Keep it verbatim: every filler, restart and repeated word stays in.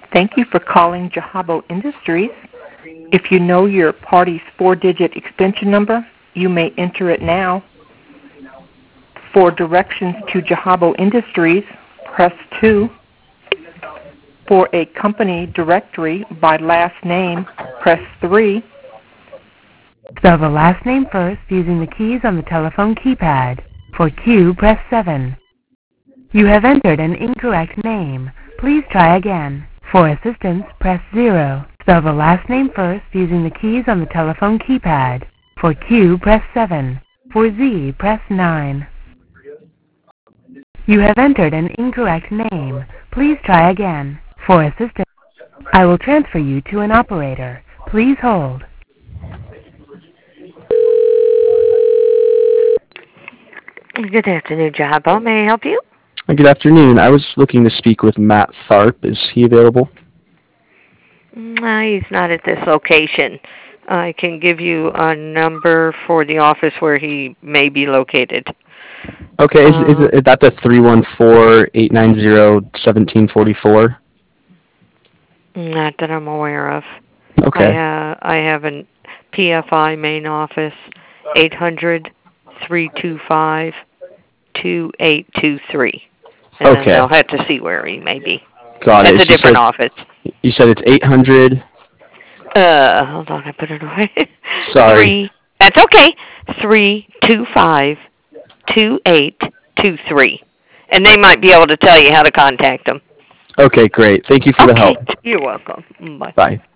Thank you for calling Jahabo Industries. If you know your party's four-digit extension number, you may enter it now. For directions to Jahabo Industries, press two. For a company directory by last name, press three. Spell the last name first using the keys on the telephone keypad. For Q, press seven. You have entered an incorrect name. Please try again. For assistance, press zero. Spell the last name first using the keys on the telephone keypad. For Q, press seven. For Z, press nine. You have entered an incorrect name. Please try again. For assistance, I will transfer you to an operator. Please hold. Good afternoon, Jahabo. May I help you? Good afternoon. I was looking to speak with Matt Tharp. Is he available? No, he's not at this location. I can give you a number for the office where he may be located. Okay, is, Uh, is, is that the three one four, eight nine zero, one seven four four? Not that I'm aware of. Okay. I, uh, I have a P F I main office, eight hundred, three two five, two eight two three. And Okay. then they'll have to see where he may be. Got That's it. a You different said, office. You said it's eight hundred? Uh, hold on, I put it away. Sorry. Three, that's okay. three two five, two eight two three. And they might be able to tell you how to contact them. Okay, great. Thank you for okay. the help. You're welcome. Bye. Bye.